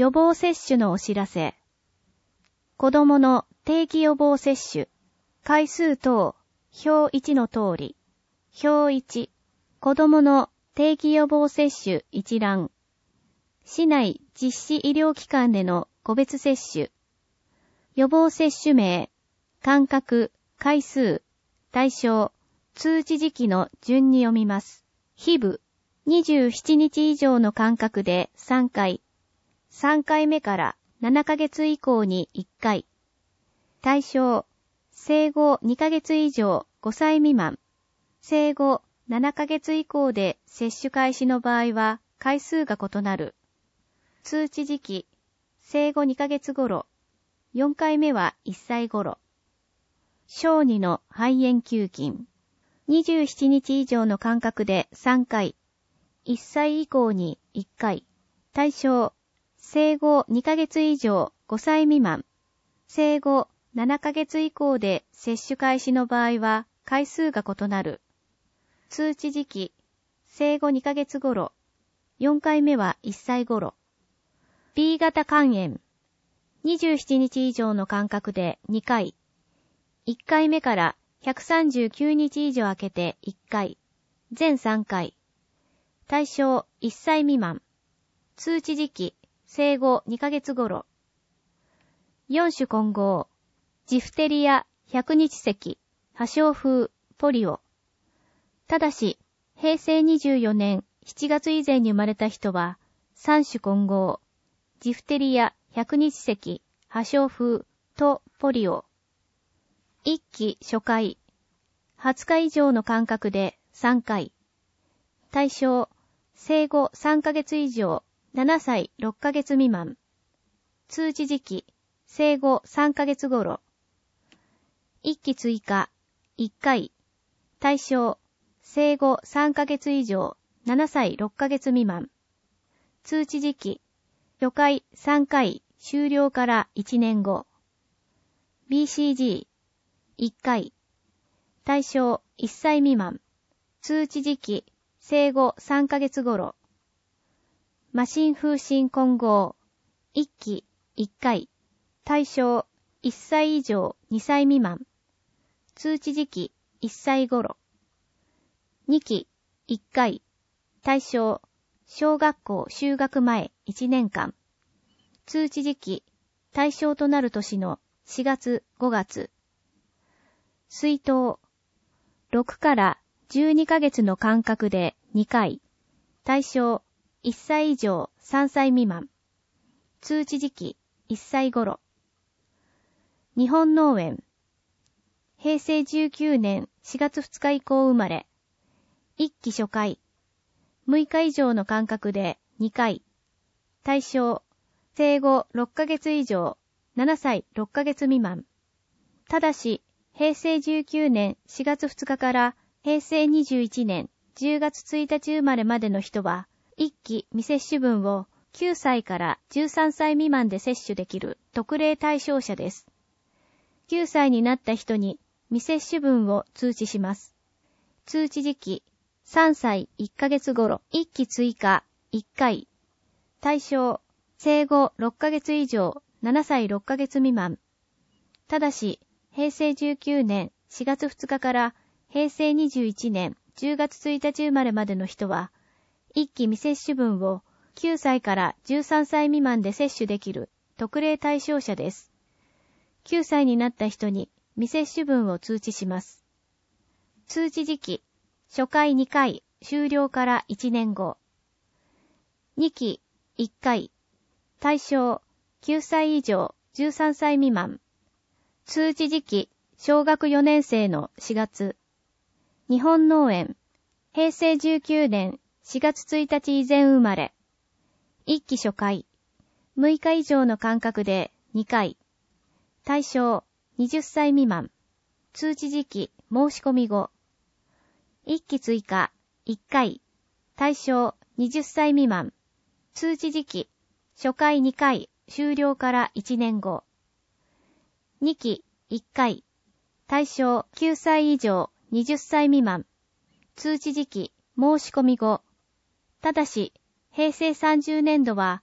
予防接種のお知らせ。子供の定期予防接種。回数等、表1の通り。表1、子供の定期予防接種一覧。市内実施医療機関での個別接種。予防接種名、間隔、回数、対象、通知時期の順に読みます。非部、27日以上の間隔で3回。3回目から7ヶ月以降に1回。対象、生後2ヶ月以上5歳未満。生後7ヶ月以降で接種開始の場合は回数が異なる。通知時期、生後2ヶ月頃。4回目は1歳頃。小児の肺炎球菌。27日以上の間隔で3回。1歳以降に1回。対象、生後2ヶ月以上5歳未満。生後7ヶ月以降で接種開始の場合は回数が異なる。通知時期、生後2ヶ月頃。4回目は1歳頃。B 型肝炎。27日以上の間隔で2回。1回目から139日以上空けて1回。全3回。対象1歳未満。通知時期、生後2ヶ月頃。4種混合。ジフテリア、百日咳、破傷風、ポリオ。ただし、平成24年7月以前に生まれた人は、3種混合。ジフテリア、百日咳、破傷風とポリオ。1期初回。20日以上の間隔で3回。対象、生後3ヶ月以上、7歳6ヶ月未満。通知時期、生後3ヶ月頃。1期追加、1回。対象、生後3ヶ月以上、7歳6ヶ月未満。通知時期、初回3回終了から1年後。BCG、1回。対象、1歳未満。通知時期、生後3ヶ月頃。麻疹風疹混合。1期、1回。対象、1歳以上2歳未満。通知時期、1歳頃。2期、1回。対象、小学校就学前1年間。通知時期、対象となる年の4月5月。水筒。6から12ヶ月の間隔で2回。対象、1歳以上3歳未満。通知時期、1歳頃。日本脳炎。平成19年4月2日以降生まれ。1期初回。6日以上の間隔で2回。対象、生後6ヶ月以上、7歳6ヶ月未満。ただし、平成19年4月2日から平成21年10月1日生まれまでの人は、1期未接種分を9歳から13歳未満で接種できる特例対象者です。9歳になった人に未接種分を通知します。通知時期、3歳1ヶ月頃、1期追加、1回。対象、生後6ヶ月以上、7歳6ヶ月未満。ただし、平成19年4月2日から平成21年10月1日生まれまでの人は、1期未接種分を9歳から13歳未満で接種できる特例対象者です。9歳になった人に未接種分を通知します。通知時期、初回2回、終了から1年後。2期1回。対象、9歳以上、13歳未満。通知時期、小学4年生の4月。日本脳炎。平成19年4月1日以前生まれ。1期初回。6日以上の間隔で2回。対象、20歳未満。通知時期、申し込み後。1期追加、1回。対象、20歳未満。通知時期、初回2回、終了から1年後。2期、1回。対象、9歳以上、20歳未満。通知時期、申し込み後。ただし、平成30年度は、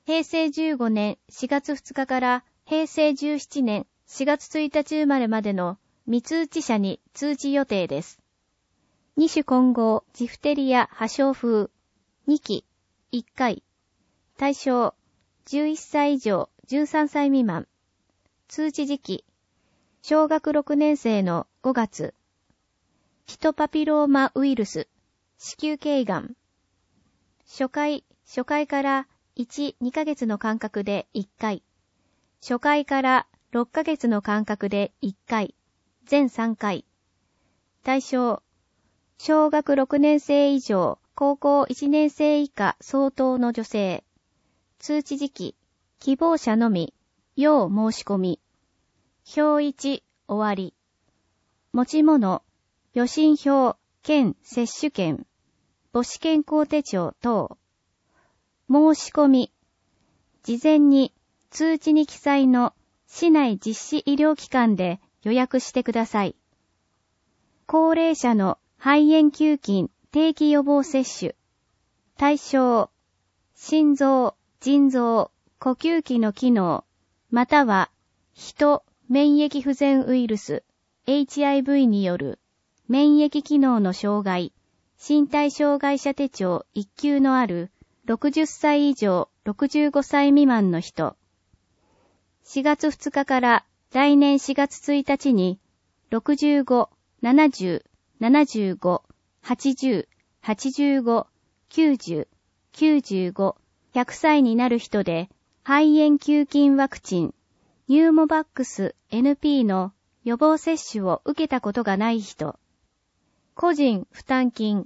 平成15年4月2日から平成17年4月1日生まれまでの未通知者に通知予定です。2種混合ジフテリア破傷風2期1回対象11歳以上13歳未満通知時期小学6年生の5月ヒトパピローマウイルス子宮頸がん初回から1、2ヶ月の間隔で1回初回から6ヶ月の間隔で1回全3回対象小学6年生以上高校1年生以下相当の女性通知時期希望者のみ要申し込み表1終わり持ち物予診票兼接種券母子健康手帳等申し込み事前に通知に記載の市内実施医療機関で予約してください。高齢者の肺炎球菌定期予防接種対象心臓、腎臓、呼吸器の機能または人免疫不全ウイルス HIV による免疫機能の障害身体障害者手帳1級のある60歳以上65歳未満の人4月2日から来年4月1日に65、70、75、80、85、90、95、100歳になる人で肺炎球菌ワクチン、ニューモバックス NP の予防接種を受けたことがない人。個人負担金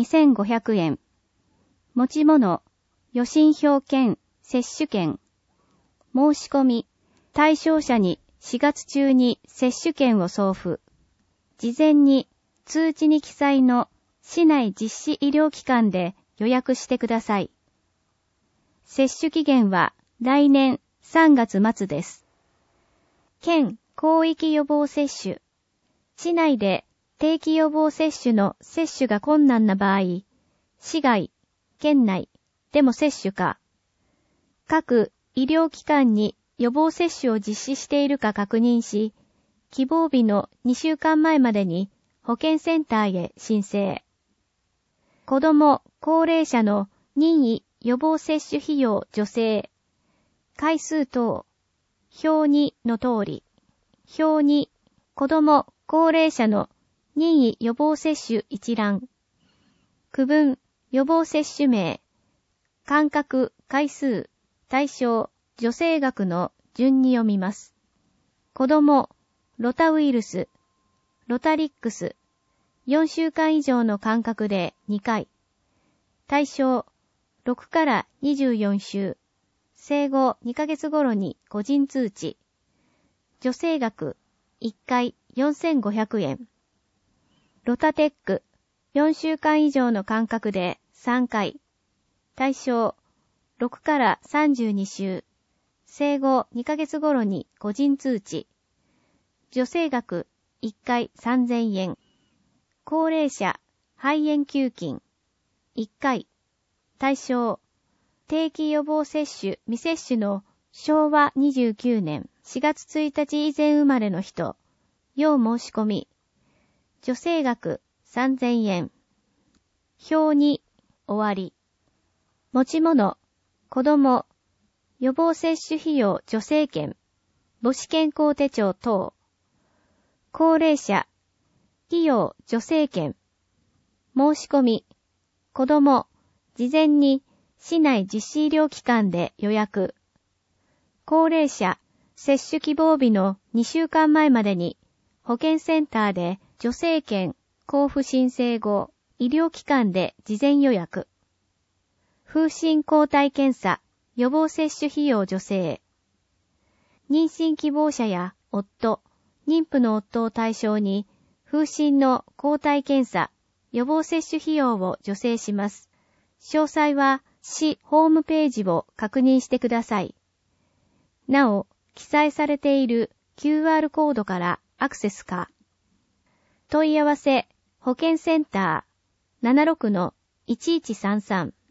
2500円。持ち物、予診票兼接種券。申し込み、対象者に4月中に接種券を送付。事前に通知に記載の市内実施医療機関で予約してください。接種期限は来年3月末です。県広域予防接種。市内で定期予防接種の接種が困難な場合、市外、県内でも接種か。各医療機関に予防接種を実施しているか確認し、希望日の2週間前までに保健センターへ申請。子ども、高齢者の任意予防接種費用助成。回数等。表2の通り。表2、子ども、高齢者の任意予防接種一覧。区分、予防接種名。間隔、回数、対象、助成額の順に読みます。子ども、ロタウイルス、ロタリックス、4週間以上の間隔で2回。対象、6から24週。生後2ヶ月頃に個人通知。助成額、1回4500円。ロタテック、4週間以上の間隔で3回。対象、6から32週。生後2ヶ月頃に個人通知。助成額、1回3000円。高齢者、肺炎球菌。1回。対象、定期予防接種未接種の昭和29年4月1日以前生まれの人。要申し込み。助成額3000円。表2、終わり。持ち物、子供、予防接種費用助成券、母子健康手帳等。高齢者、費用助成券。申し込み、子供、事前に市内実施医療機関で予約。高齢者、接種希望日の2週間前までに保健センターで助成券交付申請後、医療機関で事前予約。風疹抗体検査、予防接種費用助成。妊娠希望者や夫、妊婦の夫を対象に、風疹の抗体検査、予防接種費用を助成します。詳細は市ホームページを確認してください。なお、記載されている QR コードからアクセスか。問い合わせ、保健センター 76-1133